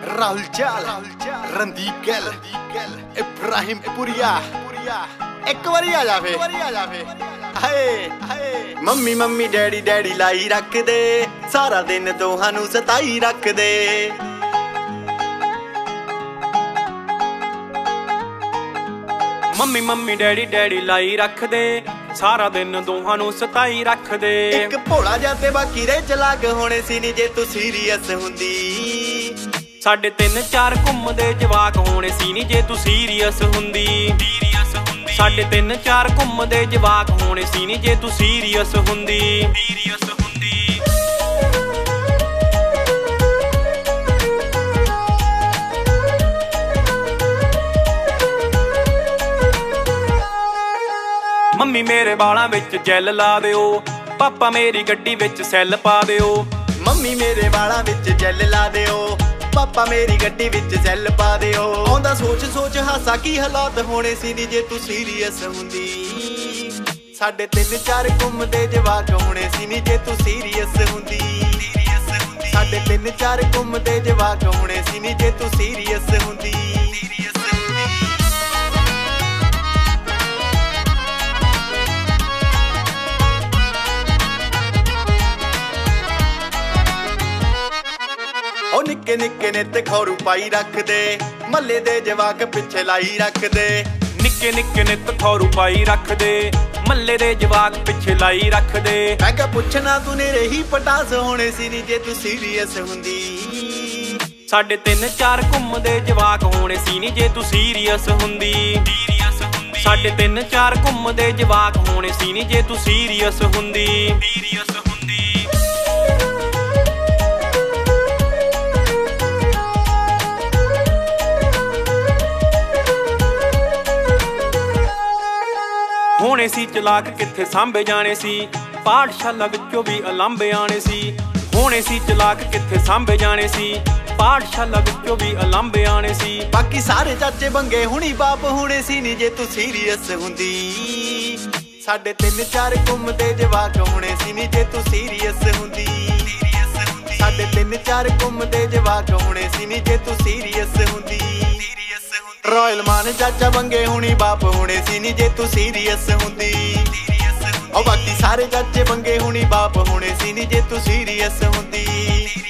राहुल चाल, रणदीप गैल, इब्राहिम पुरिया, एक बारी आ जावे। मम्मी मम्मी डैडी डैडी लाई रख दे, सारा दिन दोहां नूं सताई रख दे। मम्मी मम्मी डैडी डैडी लाई रख दे, सारा दिन दोहां नूं सताई रख दे। एक भोला जा ते बाकी रे चलाक होने सी नी जे तू सीरीअस हुंदी। साडे 3-4 घुम्मदे जवाक होने सी नी जे तू सीरीअस हुंदी। साडे 3-4 घुम्मदे जवाक होने सी नी जे तू सीरीअस हुंदी। मम्मी मेरे बालां विच जैल ला दिओ, पापा मेरी गड्डी विच सैल पा दिओ। मम्मी मेरे बालां विच जैल ला दिओ, पापा मेरी गड्डी विच सैल पा दिओ। आउंदा सोच सोच हासा की हालात होने सी नी जे तू सीरीअस हुंदी। साडे 3-4 घुम्मदे जवाक होने सी नी जे तू सीरीअस हुंदी। साडे 3-4 घुम्मदे जवाक होने सी नी जे तू सीरीअस हुंदी। ओ निक्के निक्के ने ते खौरू पाई रख दे, मल्ले दे जवाक पिछे लाई रख दे। निक्के निक्के ने ते खौरू पाई रख दे, मल्ले दे जवाक पिछे लाई रख दे। मैं क्या पुछना तू नेरे ही पटास होने सी नी जे तू सीरीअस हुंदी। साडे 3-4 घुम्मदे जवाक होने सी नी जे तू सीरीअस हुंदी। साडे 3-4 घुम्मदे जवाक होने सी नी जे तू सीरीअस हुंदी। होने सी चलाक कित्थे सांभे जाने सी, पाठशाला विचों भी अलांभे आने सी। होने सी चलाक कित्थे सांभे जाने सी, पाठशाला विचों भी अलांभे आने सी। बाकी सारे चाचे बंगे हुणी बाप होने सी नी जे तू सीरीअस हुंदी। साडे 3-4 घुम्मदे जवाक होने सी नी जे तू सीरीअस हुंदी। साडे 3-4 घुम्मदे जवाक होने सी नी जे तू सीरीअस हुंदी। रॉयल मान चाचा बंगे हुणी बाप होने सी नी जे तू सीरीअस हुंदी। ओ बाकी सारे चाचे बंगे हुणी बाप होने सी नी जे तू सीरीअस हुंदी।